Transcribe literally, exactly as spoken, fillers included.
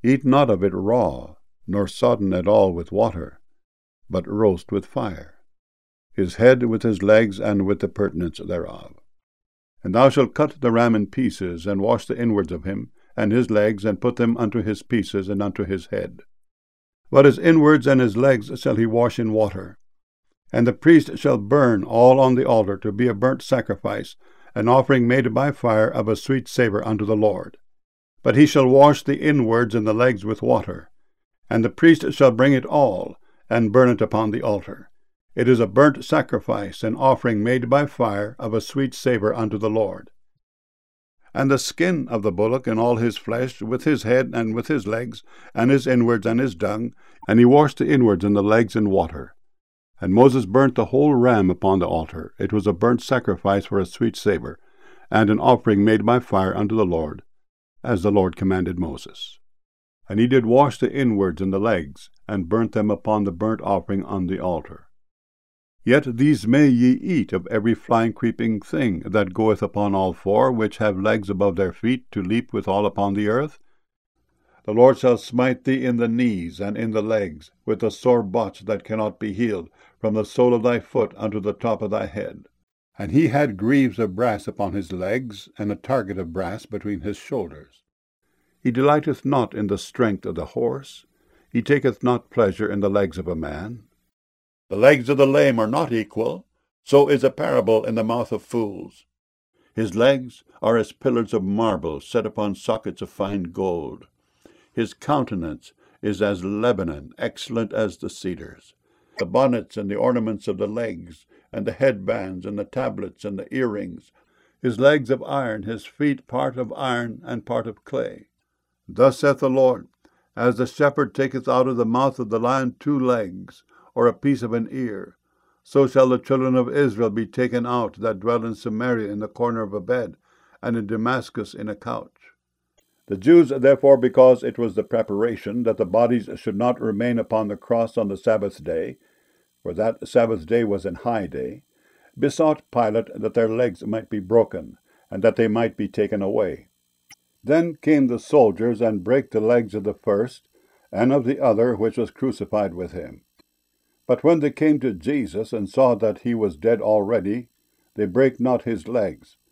Eat not of it raw, nor sodden at all with water, but roast with fire, his head with his legs, and with the purtenance thereof. And thou shalt cut the ram in pieces, and wash the inwards of him, and his legs, and put them unto his pieces, and unto his head. But his inwards and his legs shall he wash in water. And the priest shall burn all on the altar to be a burnt sacrifice, an offering made by fire of a sweet savour unto the Lord. But he shall wash the inwards and the legs with water. And the priest shall bring it all, and burn it upon the altar. It is a burnt sacrifice, an offering made by fire of a sweet savour unto the Lord. And the skin of the bullock and all his flesh, with his head and with his legs, and his inwards and his dung, and he washed the inwards and the legs in water. And Moses burnt the whole ram upon the altar. It was a burnt sacrifice for a sweet savour, and an offering made by fire unto the Lord, as the Lord commanded Moses. And he did wash the inwards and the legs, and burnt them upon the burnt offering on the altar. Yet these may ye eat of every flying creeping thing that goeth upon all four, which have legs above their feet, to leap withal upon the earth. The Lord shall smite thee in the knees and in the legs, with a sore botch that cannot be healed, from the sole of thy foot unto the top of thy head. And he had greaves of brass upon his legs, and a target of brass between his shoulders. He delighteth not in the strength of the horse, he taketh not pleasure in the legs of a man. The legs of the lame are not equal, so is a parable in the mouth of fools. His legs are as pillars of marble set upon sockets of fine gold. His countenance is as Lebanon, excellent as the cedars. The bonnets and the ornaments of the legs, and the headbands, and the tablets, and the earrings. His legs of iron, his feet part of iron and part of clay. Thus saith the Lord, as the shepherd taketh out of the mouth of the lion two legs, or a piece of an ear, so shall the children of Israel be taken out that dwell in Samaria in the corner of a bed, and in Damascus in a couch. The Jews, therefore, because it was the preparation that the bodies should not remain upon the cross on the Sabbath day, for that Sabbath day was an high day, besought Pilate that their legs might be broken, and that they might be taken away. Then came the soldiers, and brake the legs of the first, and of the other which was crucified with him. But when they came to Jesus, and saw that he was dead already, they brake not his legs,